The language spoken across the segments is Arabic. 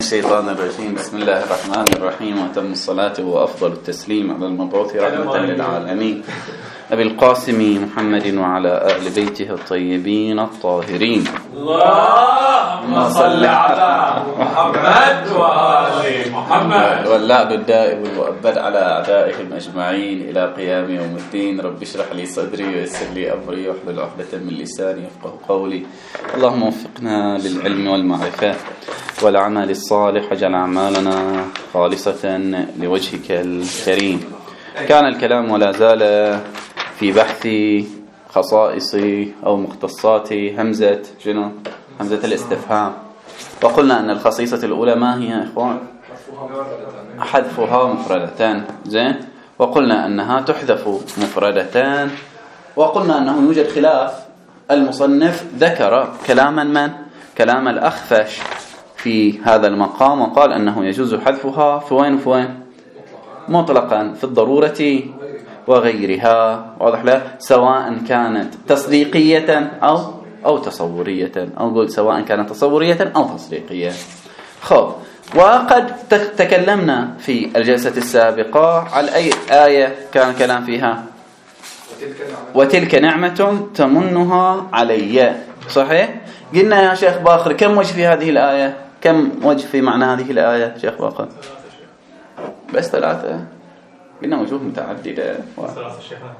الشيطان الرجيم. بسم الله الرحمن الرحيم. وتم الصلاة وأفضل التسليم على المبعوث رحمة للعالمين أبي القاسم محمد وعلى أهل بيته الطيبين الطاهرين. اللهم صل على محمد وآل محمد. واللعب الدائم والمؤبد على أعدائهم أجمعين إلى قيام يوم الدين. رب اشرح لي صدري ويسر لي أمري واحلل عقدة من لساني يفقه قولي. اللهم وفقنا للعلم والمعرفة والعمل الصالح، واجعل أعمالنا خالصة لوجهك الكريم. كان الكلام ولا زال في بحث خصائص أو مختصات همزة الاستفهام، وقلنا أن الخصيصة الأولى ما هي يا إخوان؟ حذفها مفردتان. زين، وقلنا أنها تحذف مفردتان، وقلنا أنه يوجد خلاف. المصنف ذكر كلام الأخفش في هذا المقام، وقال أنه يجوز حذفها في وين مطلقا، في الضرورة وغيرها. واضح له؟ سواء كانت تصديقية أو تصورية، أو قل سواء كانت تصورية أو تصديقية. خب، وقد تكلمنا في الجلسة السابقة على أي آية كان كلام فيها؟ وتلك نعمة تمنها علي. صحيح؟ قلنا يا شيخ باخر كم وجه في هذه الآية؟ كم وجه في معنى هذه الآية شيخ باخر؟ بس 3. قلنا وجوه متعددة. 3 شيخنا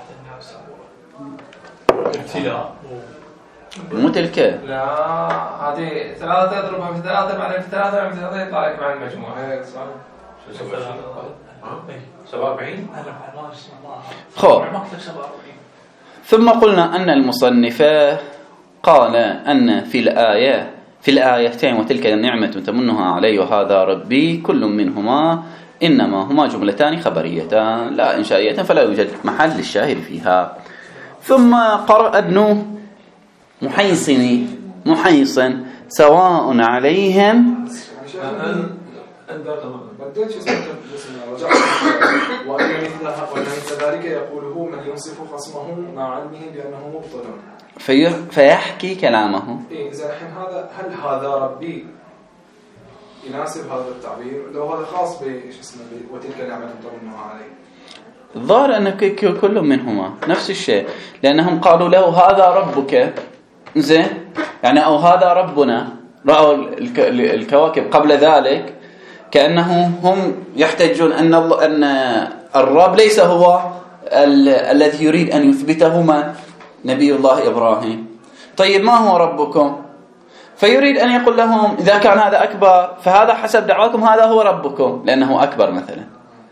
13 مو تلك. لا، هذه 3 تضربها في 3 بعدين في 3 بعدين في 3 يطلع لك مع المجموعة. شو 47. خب، ثم قلنا أن المصنف قال أن في الآيتين وتلك نعمة تمنها علي وهذا ربي، كل منهما إنما هما جملتان خبريتان لا إنشائية، فلا يوجد محل للشاهد فيها. ثم قرأ ابن محيصن سواء عليهم بديت وأن مثل ذلك يقوله من ينصف خصمه مع علمه بأنه مبطل فيحكي كلامه. إذا الحين هل هذا ربي يناسب هذا التعبير؟ لو هذا خاص وتلك نعمة تمنها علي. الظاهر أن كل منهما نفس الشيء، لأنهم قالوا له هذا ربك. زين، يعني أو هذا ربنا. رأوا الكواكب قبل ذلك كأنه هم يحتجون أن الرب ليس هو الذي يريد أن يثبته نبي الله إبراهيم. طيب ما هو ربكم؟ فيريد أن يقول لهم إذا كان هذا أكبر فهذا حسب دعواكم هذا هو ربكم لأنه أكبر مثلا.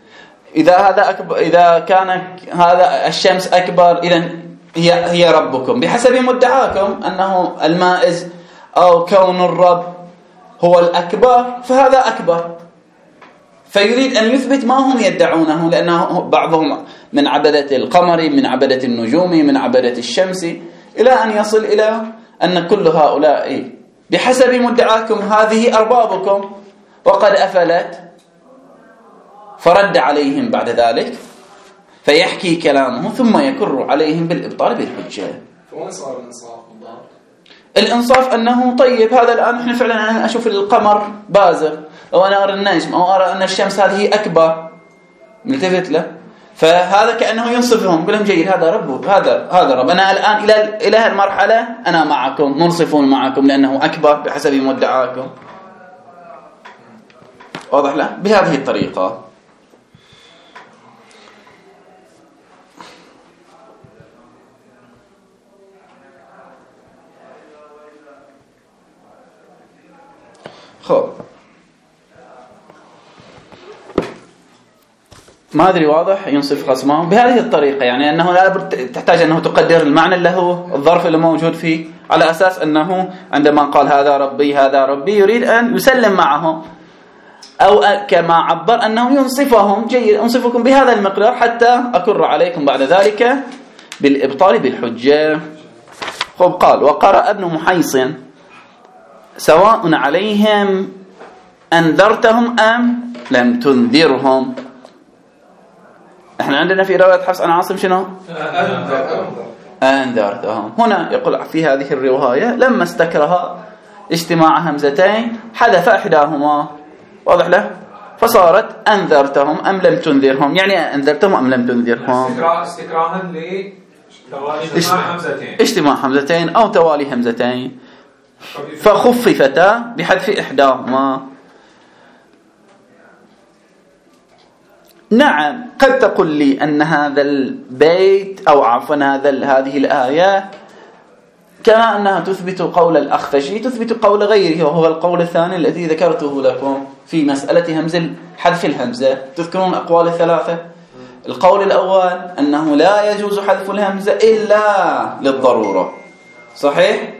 إذا كان هذا الشمس أكبر إذن هي ربكم بحسب مدعاكم أنه المائز أو كون الرب هو الأكبر فهذا أكبر. فيريد أن يثبت ما هم يدعونه، لأنه بعضهم من عبدة القمر، من عبدة النجوم، من عبدة الشمس، إلى أن يصل إلى أن كل هؤلاء بحسب مدعاكم هذه أربابكم وقد أفلت. فرد عليهم بعد ذلك فيحكي كلامه ثم يكر عليهم بالإبطال بالحجة. فوين صار الإنصاف بالضبط؟ الإنصاف أنه طيب هذا الآن إحنا فعلا أنا أشوف القمر بازغ، أو أنا أرى النجم، أو أرى أن الشمس هذه أكبر، نلتفت له، فهذا كأنه ينصفهم، يقول لهم جيد هذا رب، هذا رب. أنا الآن إلى المرحلة أنا معكم، منصفون معكم لأنه أكبر بحسب مدعاكم. واضح له؟ بهذه الطريقة. خب، ما أدري واضح ينصف خصمه بهذه الطريقة، يعني أنه لا تحتاج أنه تقدر المعنى له الظرف اللي موجود فيه، على أساس أنه عندما قال هذا ربي يريد أن يسلم معهم، أو كما عبر أنه ينصفهم. جيد، أنصفكم بهذا المقدار حتى أكر عليكم بعد ذلك بالإبطال بالحجة. خب، قال وقرأ ابن محيصن سواء عليهم أنذرتهم أم لم تنذرهم. احنا عندنا في رواية حفص عن عاصم شنو؟ أنذرتهم. هنا يقول في هذه الرواية لما استكرها اجتماع همزتين حذف إحداهما، واضح له؟ فصارت أنذرتهم أم لم تنذرهم، يعني أنذرتهم أم لم تنذرهم، استكراها اجتماع همزتين أو توالي همزتين فخففتا بحذف إحداهما. نعم قد تقول لي أن هذا البيت أو عفوا هذه الآية كما أنها تثبت قول الأخفشي تثبت قول غيره، وهو القول الثاني الذي ذكرته لكم في مسألة حذف الهمزة. تذكرون الأقوال الثلاثة؟ القول الأول أنه لا يجوز حذف الهمزة إلا للضرورة، صحيح؟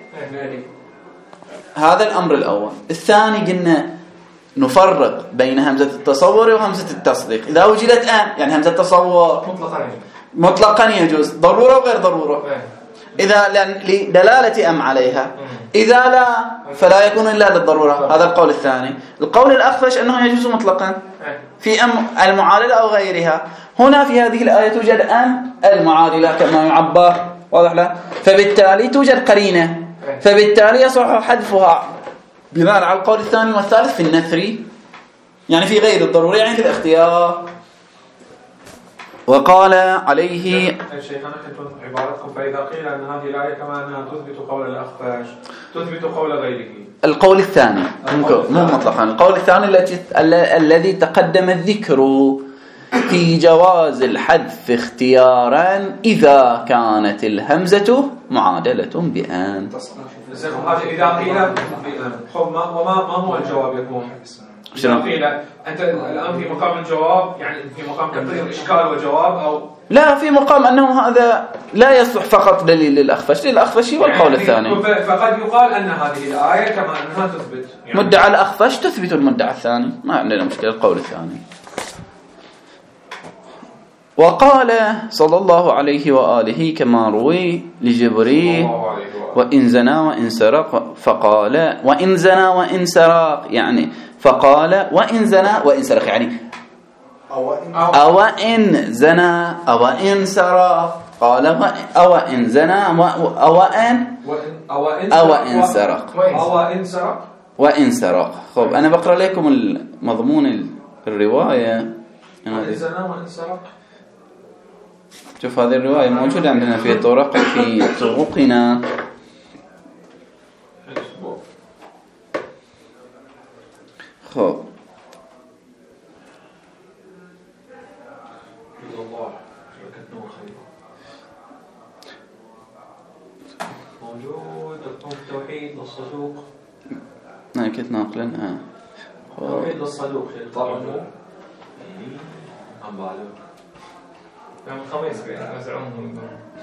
هذا الأمر الأول. الثاني قلنا نفرق بين همزة التصور وهمزة التصديق. إذا وجدت يعني همزة التصور مطلقا يجوز، ضرورة وغير ضرورة، إذا لدلالة أم عليها، إذا لا فلا يكون إلا للضرورة. هذا القول الثاني. القول الأخفش أنه يجوز مطلقا في أم المعادلة أو غيرها. هنا في هذه الآية توجد أم المعادلة كما يعبر، واضح له؟ فبالتالي توجد قرينة، فبالتالي يصح حذفها بناء على القول الثاني والثالث في النثر، يعني في غير الضروري، يعني في الاختيار. وقال عليه شيخنا عبارتكم فإذا قيل أن هذه الآية كما أنها تثبت قول الأخفش تثبت قول غيره. القول الثاني مو مطلقا، القول الثاني الذي تقدم الذكر في جواز الحذف اختيارا إذا كانت الهمزة معادلة بأن. إذا قيل وما هو الجواب يكون؟ إذا قيل أنت الآن في مقام الجواب، يعني في مقام تقدير الإشكال والجواب، أو لا في مقام أنه هذا لا يصلح فقط دليل للأخفش، للأخفش والقول الثاني. فقد يقال أن هذه الآية كما أنها تثبت يعني مدعى الأخفش تثبت المدعى الثاني، ما عندنا مشكلة. القول الثاني. وقال صلى الله عليه وآله كما روي لجبريل وإن زنا وإن سرق، فقال وإن زنا وإن سرق، يعني فقال وإن زنا وإن سرق، يعني أو إن زنا أو إن سرق، قال أو إن زنا أو إن سرق وإن سرق. خب أنا بقرأ لكم المضمون الرواية. وإن زنا وإن سرق. شوف هذه الرواية موجودة عندنا في طرقنا. خب موجود التوحيد للصدوق. أنا كنت ناقلا توحيد للصدوق طبعا عم بعلم يوم الخميس نزعوهم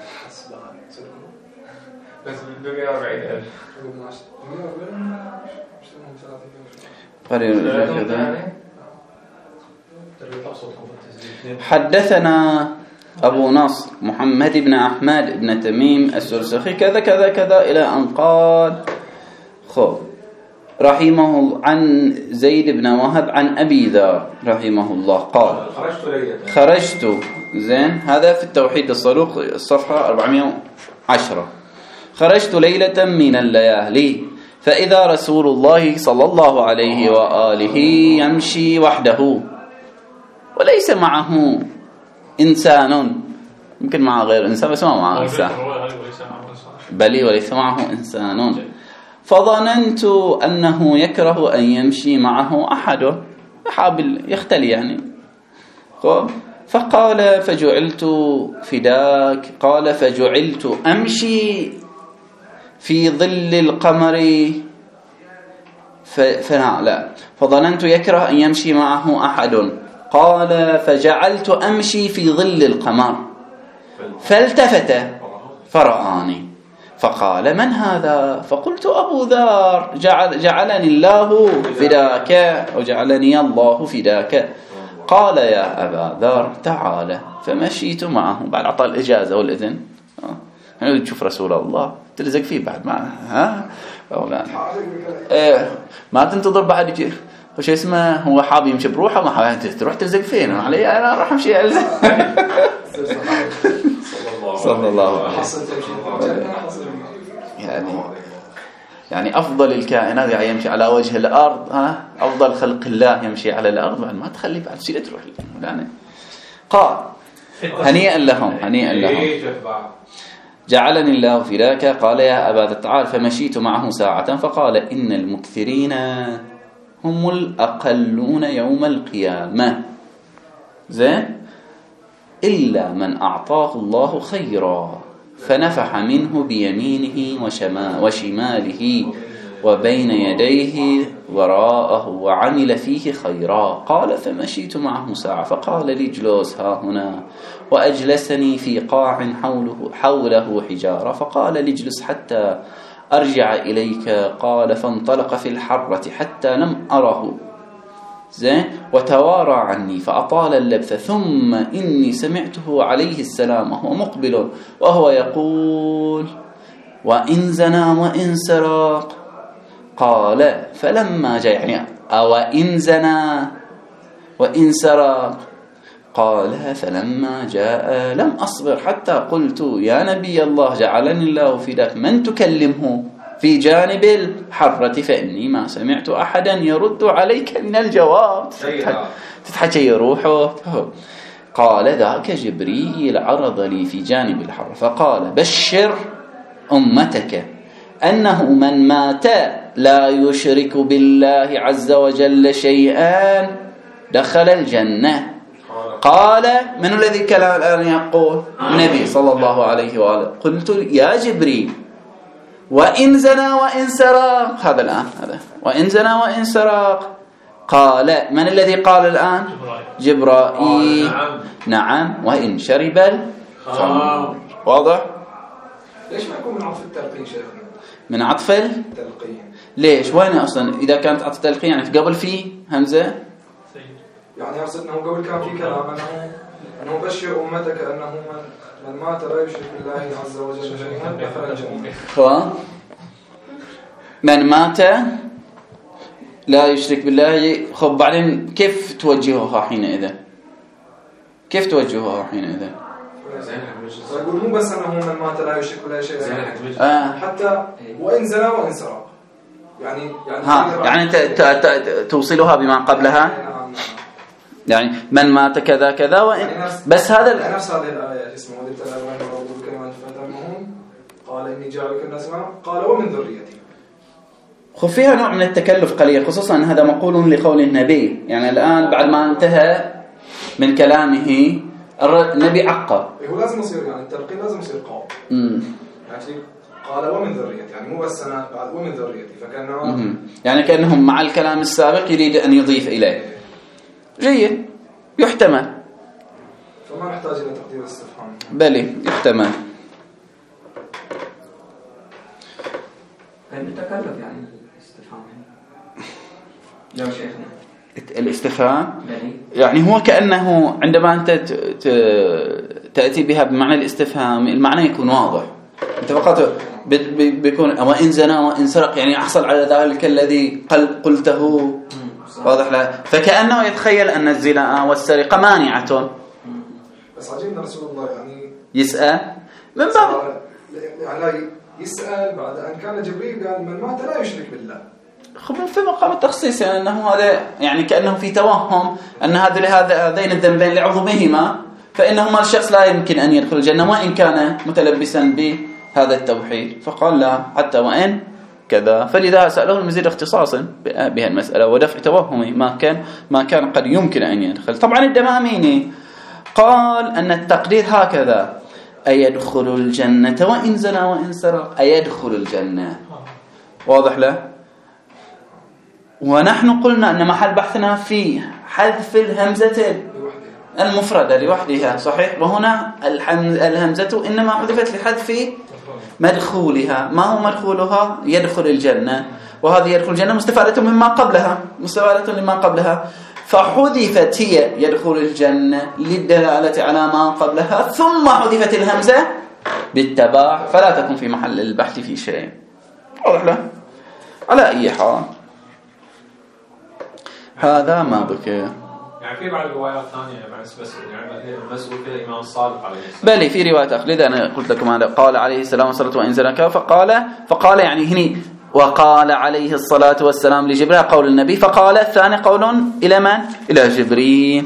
بس ب 140,000 حدثنا أبو نصر محمد بن أحمد بن تميم السرسخي كذا كذا كذا إلى أن قال خب رحمه عن زيد بن وهب عن أبي ذر رحمه الله قال خرجت زين، هذا في التوحيد الصدوق الصفحة 410. خرجت ليلة من الليالي فإذا رسول الله صلى الله عليه وآله يمشي وحده وليس معه إنسان، يمكن معه غير إنسان بس ما معه إنسان، بل وليس معه إنسان، فظننت أنه يكره أن يمشي معه أحد، يحاول يختلي يعني. فقال فجعلت فداك، قال فجعلت أمشي في ظل القمر لا فظننت يكره أن يمشي معه أحد، قال فجعلت أمشي في ظل القمر فالتفت فرآني فقال من هذا؟ فقلت أبو ذر جعلني الله فداك أو جعلني الله فداك. قال يا أبا ذر تعال، فمشيت معه بعد عطى الإجازة والإذن. يعني تشوف رسول الله تلزق فيه بعد ما ما تنتظر بعد يجي وش اسمه هو حاب يمشي بروحه، ما حاب تروح تلزق فين علي أنا راح أمشي صلى الله عليه وسلم. يعني يعني أفضل الكائنات يعني يمشي على وجه الأرض، أفضل خلق الله يمشي على الأرض، بعد ما تخلي بعد شيء تروح يعني. قال هنيئا لهم هنيئا لهم جعلني الله فداك. قال يا أبا تعال. فمشيت معه ساعة فقال إن المكثرين هم الأقلون يوم القيامة، زين، إلا من أعطاه الله خيرا فنفح منه بيمينه وشماله وبين يديه وراءه وعمل فيه خيرا. قال فمشيت معه ساعة فقال لي اجلس ها هنا، وأجلسني في قاع حوله حجارة، فقال لي اجلس حتى أرجع إليك. قال فانطلق في الحرة حتى لم أره، زين، وتوارى عني فأطال اللبث، ثم إني سمعته عليه السلام وهو مقبل وهو يقول وإن زنا وإن سرق. قال فلما جاء يعني وإن زنا وإن سرق. قال فلما جاء لم أصبر حتى قلت يا نبي الله جعلني الله فداك من تكلمه في جانب الحرة، فإني ما سمعت أحدا يرد عليك من الجواب. تتحكي يروحه. قال ذاك جبريل عرض لي في جانب الحرة فقال بشر أمتك أنه من مات لا يشرك بالله عز وجل شيئا دخل الجنة. قال من الذي كلام الآن يقول؟ النبي صلى الله عليه وآله. قلت يا جبريل وإن زنا وإن سرق، هذا الآن هذا وإن زنا وإن سرق. قال من الذي قال الآن؟ جبرائيل. نعم وإن شرب الخمر. واضح؟ ليش ما يكون من عطف التلقين شيخنا؟ من عطف التلقين ليش؟ وين أصلا إذا كانت عطف التلقين يعني قبل فيه همزة؟ يعني أقصد أنه قبل كان في كلام أنه بشر أمتك أنه من مات لا يشرك بالله عز وجل شيئا دخل الجنة. من مات لا يشرك بالله. خب بعدين كيف توجهها حينئذ؟ كيف توجهها حينئذ؟ يقول مو بس أنه من مات لا يشرك بالله شيئا حتى وإن زنا وإن سرق، يعني توصلها بما قبلها، يعني من مات كذا كذا وإن بس هذا نفس هذه الآية اسمه ودلت الأولين وربك كلمات فتمهم قال إني جعلك الناس قال ومن ذريتي. خذ فيها نوع من التكلف قليل، خصوصا أن هذا مقول لقول النبي. يعني الآن بعد ما انتهى من كلامه النبي عقب، هو لازم يصير يعني التلقين لازم يصير قول يعني قال ومن ذريتي، يعني مو بس أنا بعد ومن ذريتي، فكأنه يعني كأنهم مع الكلام السابق يريد أن يضيف إليه. جيد، يحتمل، فما نحتاج إلى تقدير الاستفهام. بلي يحتمل. المتكلف يعني الاستفهام يا شيخنا الاستفهام يعني هو كأنه عندما أنت تأتي بها بمعنى الاستفهام المعنى يكون واضح. أنت فقط بيكون وإن زنا وإن سرق يعني أحصل على ذلك الذي قلته، واضح له. فكأنه يتخيل أن الزنا والسرقة مانعة. بس عجبنا رسول الله يعني يسأل من باب يعني يسأل بعد أن كان جبريل قال من مات لا يشرك بالله. خبر في مقام التخصيص، يعني أنه هذا يعني كأنه في توهم أن هذين الذنبين لعظمهما فإنهما الشخص لا يمكن أن يدخل الجنة وإن كان متلبسا بهذا التوحيد. فقال لا حتى وإن كذا. فلذا سأله المزيد اختصاصا بها المسألة ودفع توهمه ما كان قد يمكن أن يدخل. طبعا الدماميني قال أن التقدير هكذا أيدخل الجنة وإن زنا وإن سرق، أيدخل الجنة، واضح له. ونحن قلنا أن محل بحثنا في حذف الهمزة المفردة لوحدها، صحيح. وهنا الهمزة إنما حذفت لحذف مدخولها. ما هو مدخولها؟ يدخل الجنة، وهذه يدخل الجنة مستفادة مما قبلها، مستفادة لما قبلها، فحذفت هي يدخل الجنة للدلالة على ما قبلها، ثم حذفت الهمزة بالتباع، فلا تكون في محل البحث في شيء. واضح له. على أي حال هذا ما بكى. يعني في بعض الروايات ثانية بس يعني المسؤول فيها الإمام الصادق عليه السلام. بلي في رواية أخرى. أنا قلت لكم هذا قال عليه السلام والصلاة وإن زنك فقال يعني هني وقال عليه الصلاة والسلام لجبريل قول النبي، فقال الثاني قول إلى من؟ إلى جبريل.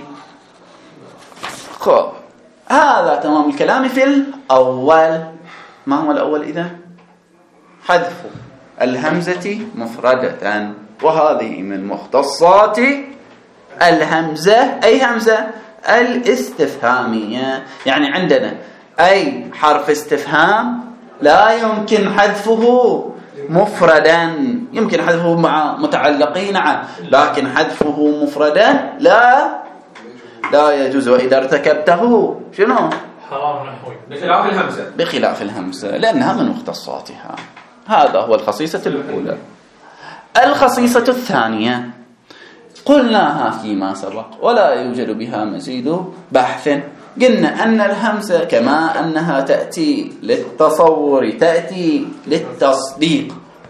خب هذا تمام الكلام في الأول. ما هو الأول إذا؟ حذف الهمزة مفردة، وهذه من مختصات الهمزة. أي همزة؟ الاستفهامية. يعني عندنا أي حرف استفهام لا يمكن حذفه مفردا، يمكن حذفه مع متعلقين لكن حذفه مفردا لا يجوز، وإذا ارتكبته شنو؟ حرام نحوي بخلاف الهمزة، بخلاف الهمزة لأنها من مختصاتها. هذا هو الخصيصة الأولى. الخصيصة الثانية قلناها فيما سبق ولا يوجد بها مزيد بحث. قلنا أن الهمزة كما أنها تأتي للتصور تأتي للتصديق،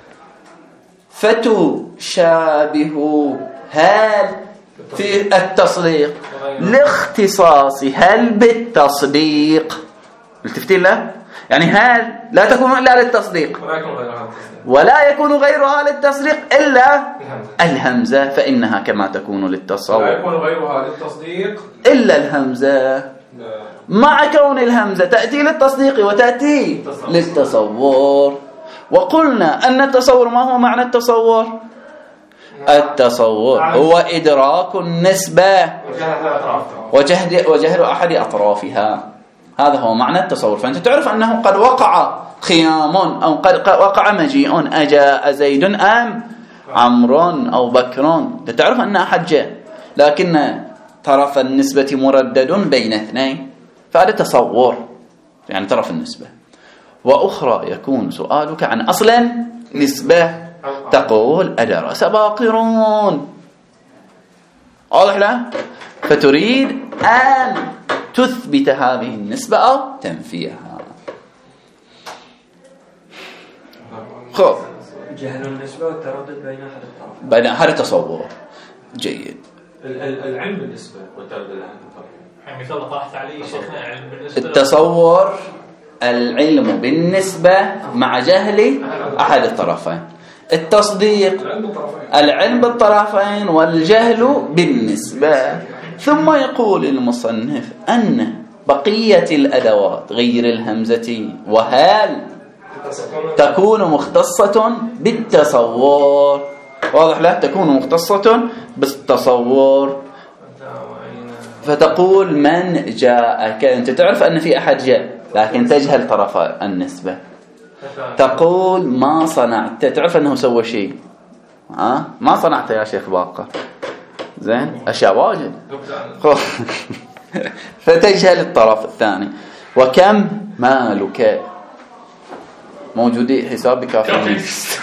فتشابه هل في التصديق لاختصاص هل بالتصديق. التفتين له يعني هل لا تكون إلا للتصديق ولا يكون غيرها للتصديق إلا الهمزة، فإنها كما تكون للتصور لا يكون غيرها للتصديق إلا الهمزة، مع كون الهمزة تأتي للتصديق وتأتي للتصور. وقلنا أن التصور ما هو معنى التصور؟ التصور هو إدراك النسبة وجهل أحد أطرافها، هذا هو معنى التصور. فأنت تعرف أنه قد وقع خيام أو قد وقع مجيء، أجاء زيد أم عمرو أو بكر، تعرف أن أحد جاء، لكن طرف النسبة مردد بين اثنين، فهذا تصور يعني طرف النسبة. وأخرى يكون سؤالك عن أصل نسبة، تقول أدرس باقرون، واضح له؟ فتريد أن تثبت هذه النسبة أو تنفيها. خب جهل النسبة والتردد بين أحد الطرفين، بين أحد التصور. جيد. العلم بالنسبة والتردد عن الطرفين، يعني مثال طرحت عليه شيخنا علم بالنسبة التصور العلم بالنسبة مع جهل أحد الطرفين، التصديق العلم بالطرفين والجهل بالنسبة. ثم يقول المصنف أن بقية الأدوات غير الهمزة وهل تكون مختصة بالتصور، واضح له؟ تكون مختصة بالتصور. فتقول من جاءك، أنت تعرف أن في أحد جاء لكن تجهل طرف النسبة. تقول ما صنعت، تعرف أنه سوى شيء، ما صنعت يا شيخ باقر، زين أشياء واجد فتجهل الطرف الثاني. وكم مالك موجودي حسابي كافي.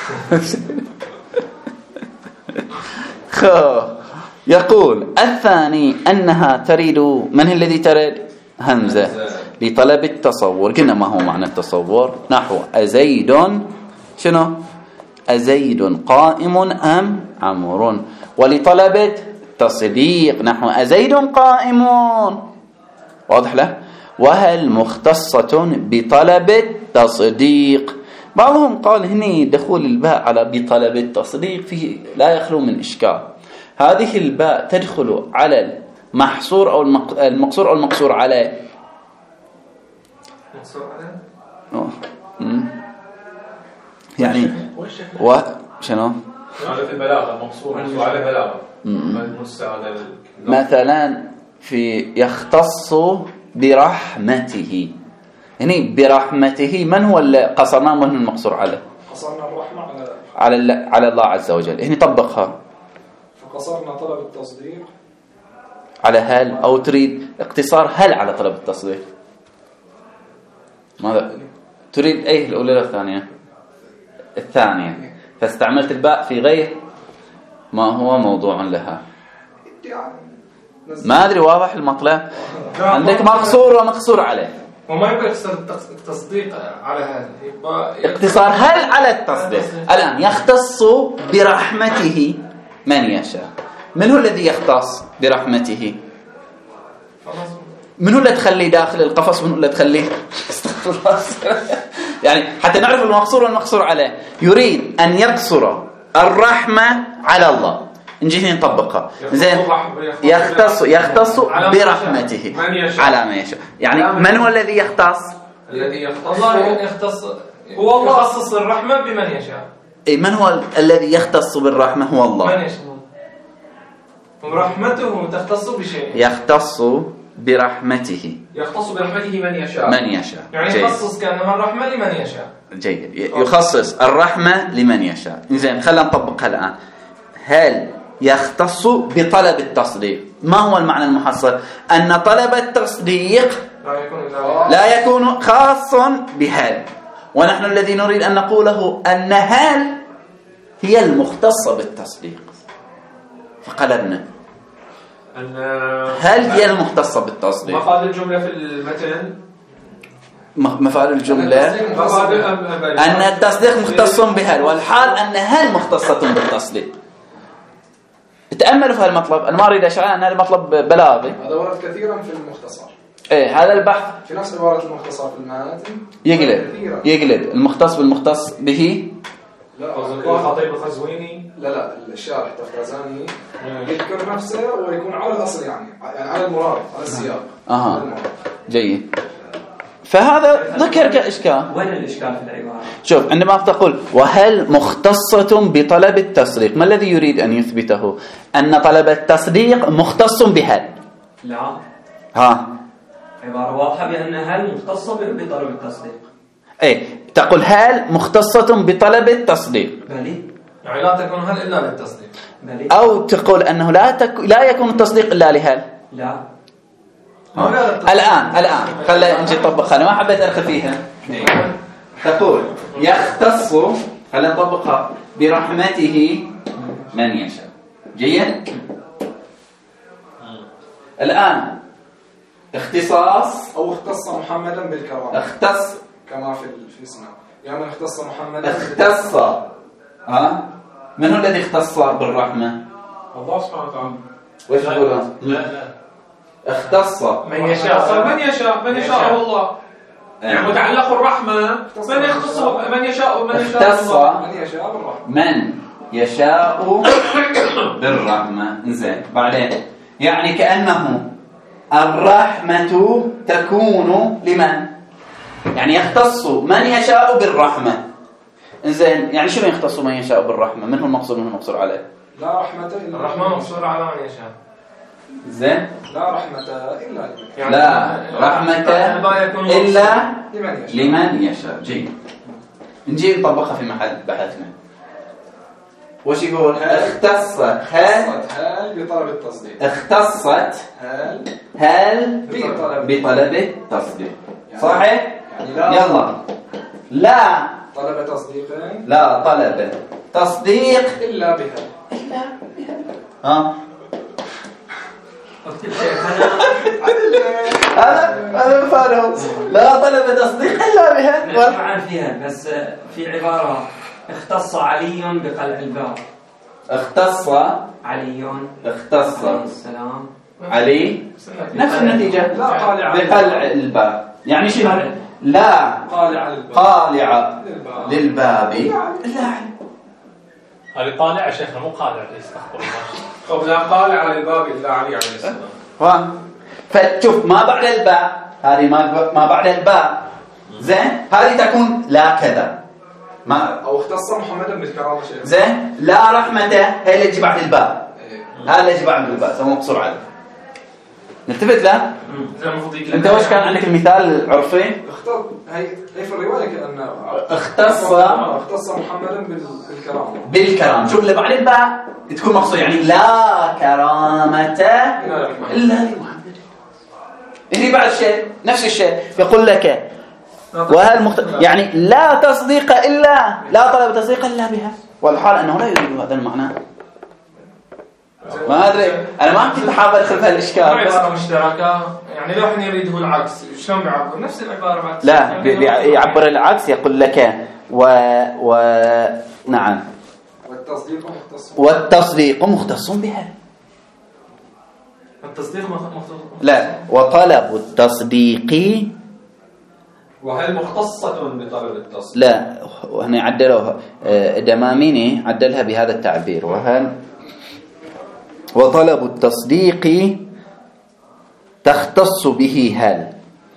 يقول الثاني أنها تريد، من هي الذي تريد؟ همزة لطلب التصور. قلنا ما هو معنى التصور؟ نحو أزيد شنو؟ أزيد قائم أم عمرو. ولطلب التصديق نحو أزيد قائم، واضح له؟ وهل مختصة بطلب التصديق. بعضهم قال هني دخول الباء على بطلب التصديق فيه لا يخلو من إشكال. هذه الباء تدخل على المحصور أو المقصور أو المقصور عليه. يعني شنو؟ على البلاغة مقصور على بلاغة مثلا في يختص برحمته، هني برحمته من هو اللي قصرناه من المقصور عليه؟ قصرنا الرحمة على الله عز وجل. هني طبقها، فقصرنا طلب التصديق على هل، أو تريد اقتصار هل على طلب التصديق؟ ماذا تريد؟ أيه الأولى الثانية؟ الثانية. فاستعملت الباء في غير ما هو موضوع لها. ما أدري واضح المطلب؟ عندك مقصور ومقصور عليه، وما يبقى التصديق على هذا، يبقى اقتصار هل على التصديق. الآن يختص برحمته من يشاء. من هو الذي يختص برحمته؟ من هو اللي تخليه داخل القفص، من هو اللي تخليه يعني حتى نعرف المقصور والمقصور عليه. يريد أن يقصر الرحمة على الله، نجي نطبقها زين. يختص برحمته على ما يشاء. يعني من هو الذي يختص؟ الذي الله يختص، هو الله يخصص الرحمة بمن يشاء. من هو الذي يختص بالرحمة؟ هو الله. من يشاء رحمته تختص بشيء. يختص برحمته. يختص برحمته من يشاء. من يشاء. يعني يخصص كأنما الرحمة لمن يشاء. جيد. يخصص الرحمة لمن يشاء. زين خلينا نطبقها الآن. هل يختص بطلب التصديق؟ ما هو المعنى المحصل؟ أن طلب التصديق لا يكون خاصا بهل، ونحن الذي نريد أن نقوله أن هل هي المختصة بالتصديق. فقلبنا هل هي المختصة بالتصديق. مفاد الجملة في المتن، مفاد الجملة أن التصديق مختص بهل، والحال أن هل مختصة بالتصديق. تأملوا في هالمطلب. أنا ما أريد أشعر أن هذا مطلب بلاغي. هذا ورد كثيرا في المختصر. إيه هذا البحث في نفس عبارة المختصر في المتن يقلب المختص بالمختص به. لا الخطيب الخزويني لا الشارح التفرزاني يذكر نفسه ويكون على الأصل، يعني على المراد، على السياق. جيد. فهذا ذكر كإشكال. وين الإشكال في العبارة؟ شوف عندما تقول وهل مختصة بطلب التصديق، ما الذي يريد أن يثبته؟ أن طلب التصديق مختص بهل. لا عبارة واضحة بأن هل مختصة بطلب التصديق. إيه تقول هل مختصة بطلب التصديق. بلي. يعني لا تكون هل إلا للتصديق. بلي. أو تقول أنه لا يكون التصديق إلا لهل. لا. الآن خلينا نجي نطبقها. أنا ما حبيت أرخي فيها. تقول يختص، خلينا نطبقها، برحمته من يشاء. جيد. الآن اختصاص أو اختص محمدا بالكرامة. اختص كما في اسمه، يعني اختص محمدا. اختص من هو الذي اختص بالرحمة؟ الله سبحانه وتعالى. وش يقول؟ لا اختص من يشاء. من يشاء الله. يعني متعلق الرحمة من يختصه من يشاء اختص بالرحمة. من يشاء بالرحمة. إنزين بعدين يعني كأنه الرحمة تكون لمن؟ يعني يختص من يشاء بالرحمة. إنزين يعني شنو يختص من يشاء بالرحمة؟ من هو المقصود منه المقصود عليه؟ لا رحمة إلا الرحمة مقصورة على من يشاء. زين. لا رحمة إلا يعني لا رحمة إلا لمن يشاء. جيد. نجي نطبقها في محل بحثنا. وش يقول؟ اختصت هل بطلب التصديق. اختصت هل بطلب التصديق. صحيح؟ يعني يلا. لا طلب تصديق. لا طلب تصديق إلا بها. هذا مفهوم. لا طلب تصديق إلا بها. طبعا فيها بس في عبارة اختص علي بقلع الباب. اختص علي اختص السلام علي نفس النتيجة. بقلع الباب. يعني شنو؟ لا قالع للباب إلا علي. هذه طالع شيخنا مو قالع. استغفر الله. لا قالع للباب إلا علي عليه السلام. فتشوف ما بعد الباء هذه ما بعد الباء. زين هذه تكون لا كذا ما أو اختص محمدا بالكرامة شيء. زين لا رحمة هي اللي تجي بعد الباء. هذا اللي يجي بعد الباء سموه مقصور عليه. نلتفت له. انت وش كان عندك المثال العرفي؟ هي في الرواية كأنه اختص محمدا بالكرامة. شوف اللي بعد الباء تكون مقصود يعني لا كرامة إلا لمحمد. اللي بعد شيء نفس الشيء يقول لك يعني لا تصديق إلا لا طلب تصديق إلا بها، والحال أنه لا يريد هذا المعنى. ما أدري أنا ما كنت حابب أدخل في هالإشكال. عبارة مشتركة يعني لو إحنا يريده العكس شلون بيعبر نفس العبارة بعد؟ لا يعبر العكس يقول لك نعم والتصديق مختص بها. التصديق مختص. لا وطلب التصديق وهل مختصة بطلب التصديق؟ لا، وهنا عدلوها دماميني عدلها بهذا التعبير، وهل وطلب التصديق تختص به هل.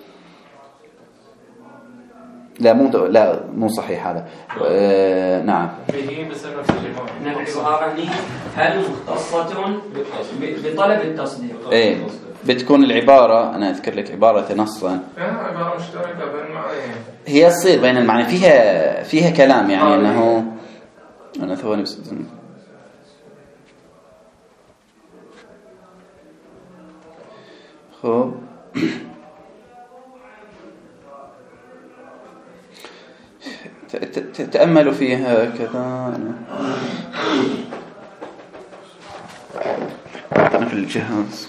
لا مو صحيح هذا. نعم به بسبب الجماعة. العبارة هل مختصة بطلب التصديق. ايه بتكون العبارة، أنا أذكر لك عبارة نصا عبارة مشتركة بين المعنيين، هي تصير بين المعنى، فيها كلام يعني أنه أنا ثواني بس خب تأملوا فيها كذا في الجهاز.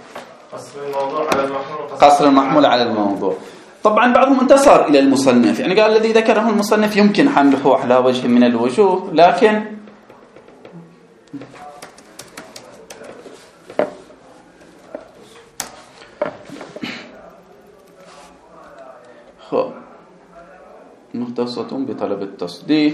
قصر المحمول على الموضوع. طبعا بعضهم انتصر إلى المصنف، يعني قال الذي ذكره المصنف يمكن حمله على وجه من الوجوه، لكن مختصة بطلب التصديق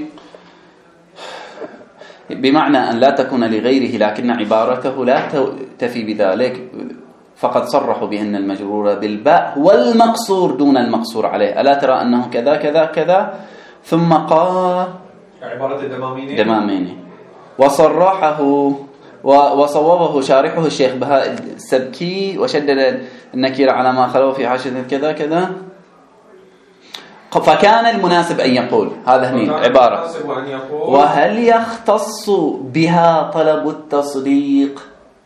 بمعنى أن لا تكون لغيره، لكن عبارته لا تفي بذلك، فقد صرحوا بأن المجرور بالباء هو المقصور دون المقصور عليه. ألا ترى أنه كذا كذا كذا، ثم قال عبارة دماميني وصرحه وصوبه شارحه الشيخ بهاء السبكي، وشدد النكير على ما خلوه في حاشية كذا كذا. فكان المناسب أن يقول هذا هني عبارة وهل يختص بها طلب التصديق.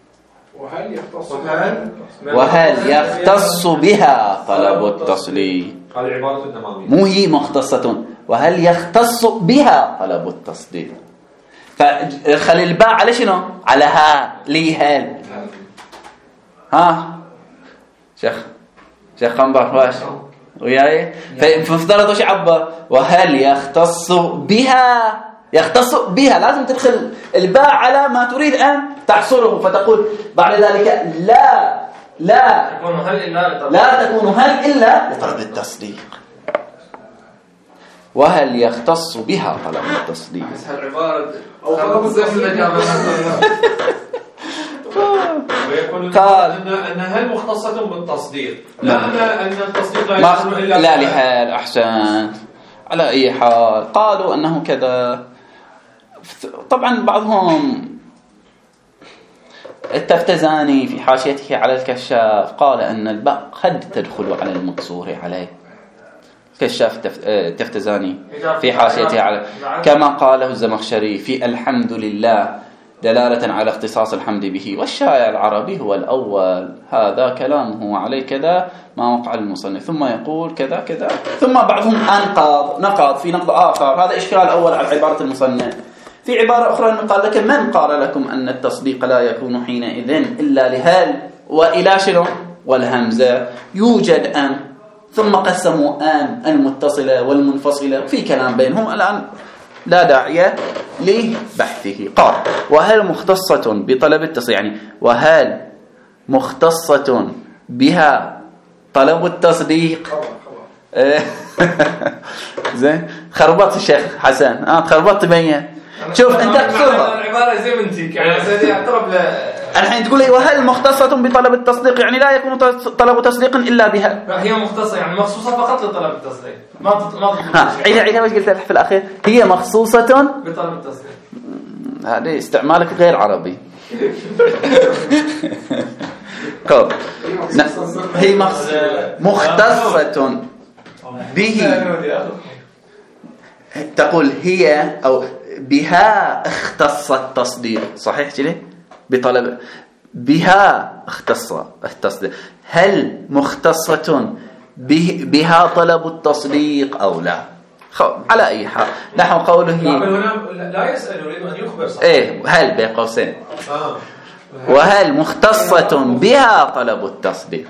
وهل يختص بها طلب التصديق. هذه عبارة الدمامية، مو هي مختصة، وهل يختص بها طلب التصديق. فخلي الباء على شنو؟ على ها لي هل. ها شيخ خنبر واش وياي؟ فافترضوا شو عبر وهل يختص بها. يختص بها لازم تدخل الباء على ما تريد أن تحصره، فتقول بعد ذلك لا تكون هل إلا لطلب التصديق. وهل يختص بها طلب التصديق. أو طلب التصديق قال أن هل مختصة بالتصديق، لا أن التصديق لا يكون إلا لا لحال. أحسن. على أي حال قالوا أنه كذا. طبعا بعضهم التفتزاني في حاشيته على الكشاف قال أن الباء قد تدخل على المقصور عليه. كشاف التفتزاني في حاشيته على كما قاله الزمخشري في الحمد لله دلالة على اختصاص الحمد به، والشائع العربي هو الأول. هذا كلامه عليه كذا ما وقع المصنف، ثم يقول كذا كذا، ثم بعضهم نقض في نقض آخر. هذا إشكال أول على عبارة المصنف. في عبارة أخرى قال لك من قال لكم أن التصديق لا يكون حينئذ إلا لهل وإلى شنو والهمزة. يوجد أن، ثم قسموا أن المتصلة والمنفصلة، في كلام بينهم الآن لا داعي لبحثه. قال وهل مختصة بطلب التصديق، يعني وهل مختصة بها طلب التصديق. زين خربطت الشيخ حسن، خربطت بيا. شوف انت قصرها العبارة زي منتك يعني سيدي اعترف الحين تقول لي وهل مختصة بطلب التصديق، يعني لا يكون طلب تصديق إلا بها. هي مختصة يعني مخصوصة فقط لطلب التصديق. عيدها وش قلت في الأخير؟ هي مخصوصة بطلب التصديق. هذا استعمالك غير عربي. هي مختصة به، تقول هي أو بها اختص التصديق، صحيح كده؟ بطلب بها اختص التصديق. هل مختصة بها طلب التصديق أو لا؟ على أي حال نحو قوله هنا لا يسأل، يريد أن يخبر صح؟ إيه هل بين قوسين وهل مختصة بها طلب التصديق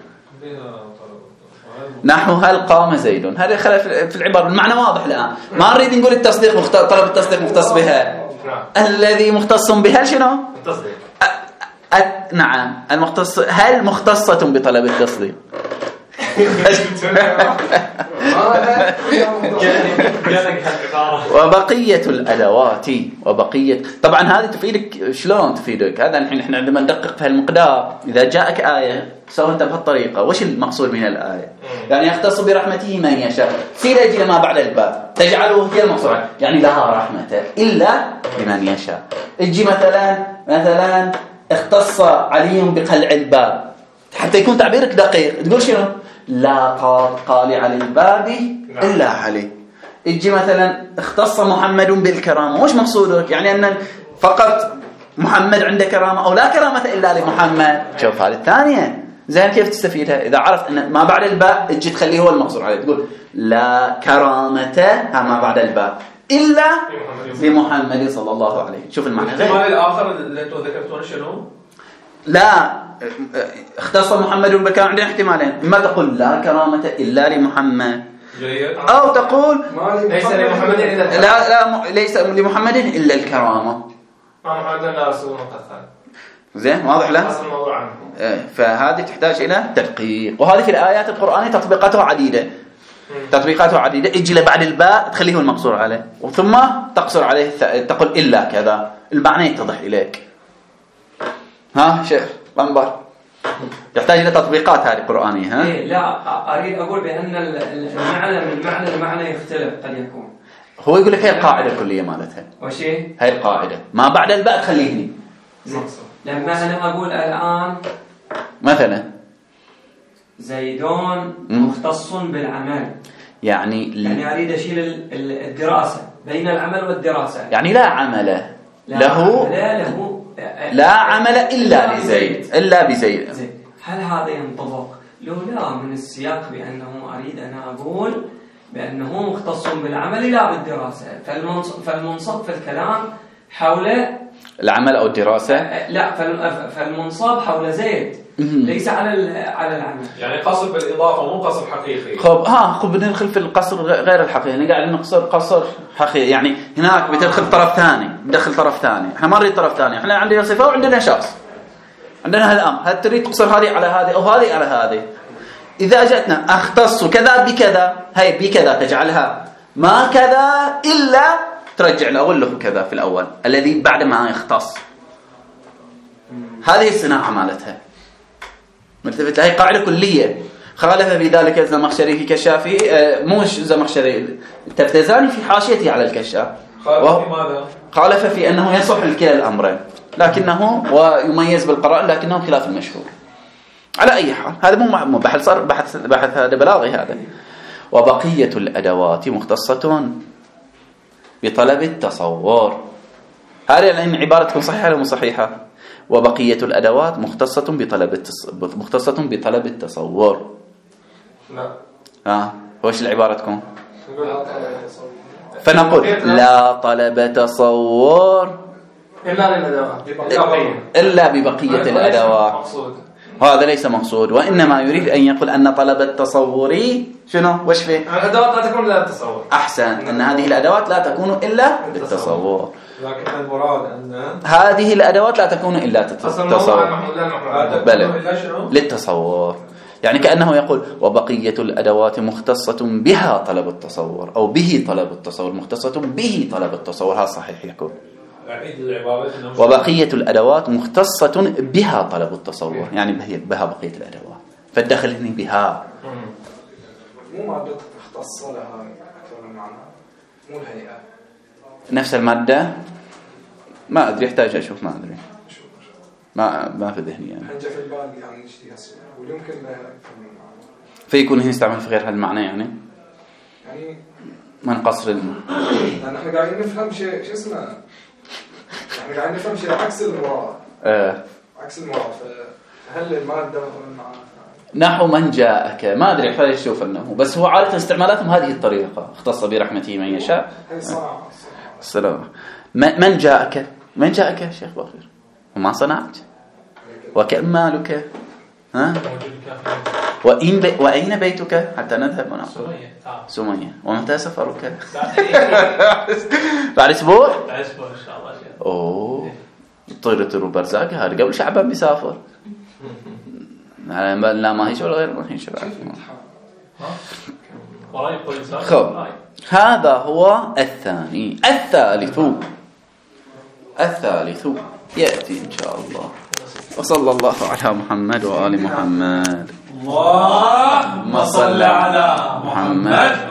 نحو هل قام زيد. هذا خلاف في العبارة، المعنى واضح الآن. ما نريد نقول التصديق طلب التصديق مختص بها. الذي مختص بها شنو؟ التصديق. نعم المختص. هل مختصة بطلب التصديق. وبقية الأدوات طبعا هذه تفيدك. شلون تفيدك؟ هذا الحين احنا عندما ندقق في هالمقدار، إذا جاءك آية سوى أنت بهالطريقة، وش المقصود من الآية؟ يعني يختص برحمته من يشاء، سيرة يجي ما بعد الباء تجعله هي المقصود، يعني لها رحمة إلا لمن يشاء. يجي مثلا اختص علي بقلع الباب، حتى يكون تعبيرك دقيق تقول شنو؟ لا قالع للباب إلا علي. يجي مثلا اختص محمد بالكرامة، وش مقصودك؟ يعني أن فقط محمد عنده كرامة أو لا كرامة إلا لمحمد. شوف هذه الثانية زين كيف تستفيدها؟ إذا عرفت أن ما بعد الباء تجي تخليه هو المقصود عليه، تقول لا كرامة ما بعد الباء إلا لمحمد صلى الله عليه. شوف المعنى. الاحتمال الآخر اللي أنتم ذكرتونه شنو؟ لا اختص محمد بالكرامة، عندنا احتمالين، إما تقول لا كرامة إلا لمحمد، أو تقول ليس لمحمد إلا لا ليس لمحمد إلا الكرامة. محمد لا رسول مقصر. زين واضح له؟ أصل الموضوع عنه. فهذه تحتاج إلى تدقيق، وهذه في الآيات القرآنية تطبيقاتها عديدة. يجي له بعد الباء تخليه المقصور عليه، وثم تقصر عليه تقول إلا كذا، المعنى يتضح إليك. ها شيخ قنبر يحتاج إلى تطبيقات هذه القرآنية. ها؟ لا أريد أقول بأن المعنى من المعنى يختلف قد يكون. هو يقول لك هي القاعدة الكلية مالتها. وش هي؟ هاي القاعدة ما بعد الباء تخليه. لما أنا أقول الآن مثلا زيدون مختص بالعمل، يعني أريد أشيل الدراسة بين العمل والدراسة، يعني لا عمل لا عمل إلا لزيد إلا بزيد. هل هذا ينطبق؟ لو لا من السياق بأنه أريد أن أقول بأنه مختص بالعمل لا بالدراسة، فالمنصب في الكلام حول العمل أو الدراسة. لا فالمنصب حول زيد ليس على العمل، يعني قصر بالإضافة مو قصر حقيقي. خب بندخل في القصر غير الحقيقي، هنا قاعد نقصر قصر حقيقي، يعني هناك بتدخل طرف ثاني، بدخل طرف ثاني. احنا ما نريد طرف ثاني، احنا عندنا صفة وعندنا شخص، عندنا هالأمر، هل تريد تقصر هذه على هذه أو هذه على هذه؟ إذا جئتنا أختص كذا بكذا، هي بكذا تجعلها ما كذا إلا ترجع الأول له كذا في الأول الذي بعد ما يختص. هذه الصناعة مالتها مرتبط. هي قاعدة كلية. خالف في ذلك الزمخشري في كشافي، موش زمخشري، التفتزاني في حاشيته على الكشاف. خالف في ماذا؟ خالف في أنه يصح لكلا الأمرين، لكنه ويميز بالقراءة لكنه خلاف المشهور. على أي حال هذا مو بحث، صار بحث هذا بلاغي هذا. وبقية الأدوات مختصة بطلب التصور. هذه الآن عبارة تكون صحيحة ولا مو صحيحة؟ وبقية الأدوات مختصة بطلب التصور. لا. وش العبارة تكون؟ فنقول لا طلب تصور إلا ببقية الأدوات. وهذا ليس مقصود، وإنما يريد أن يقول أن طلب التصور شنو؟ وش فيه؟ الأدوات لا تكون إلا للتصور. أحسن، أن هذه الأدوات لا تكون إلا للتصور. لكن المراد أن هذه الأدوات لا تكون إلا للتصور، بل للتصور. يعني كأنه يقول وبقية الأدوات مختصة بها طلب التصور، أو به طلب التصور، مختصة به طلب التصور. هذا صحيح يكون. وبقية الأدوات مختصة بها طلب التصور، يعني بها بقية الأدوات، فالدخل هنا بها. مو مادة اختص لها أكثر من معنى، مو الهيئة نفس المادة. ما أدري، يحتاج أشوف، ما أدري، ما في ذهني يعني. حنجة في البال يعني نشتي هسه، ويمكن لها أكثر من معنى، فيكون هنا يستعمل في غير هالمعنى يعني من قصر لأن احنا قاعدين نفهم شيء اسمه، احنا قاعدين نفهم شيء عكس المراد. عكس المراد. فهل المادة مثلا نحو من جاءك، ما أدري حتى يشوف أنه، بس هو عادة استعمالاتهم هذه الطريقة، اختص برحمته من يشاء. السلام. من جاءك يا شيخ بخير، وما صنعت، وكم مالك، ها؟ وأين بيتك حتى نذهب ونأخذ؟ سمية. ومتى سفرك؟ بعد أسبوع؟ بعد أسبوع إن شاء الله. أوه، طير برزاق هذا قبل شعبان بيسافر. لا ما هيش ولا غير ما هيش. خب هذا هو الثاني. الثالث يأتي إن شاء الله. وصلى الله على محمد وآل محمد. اللهم صل على محمد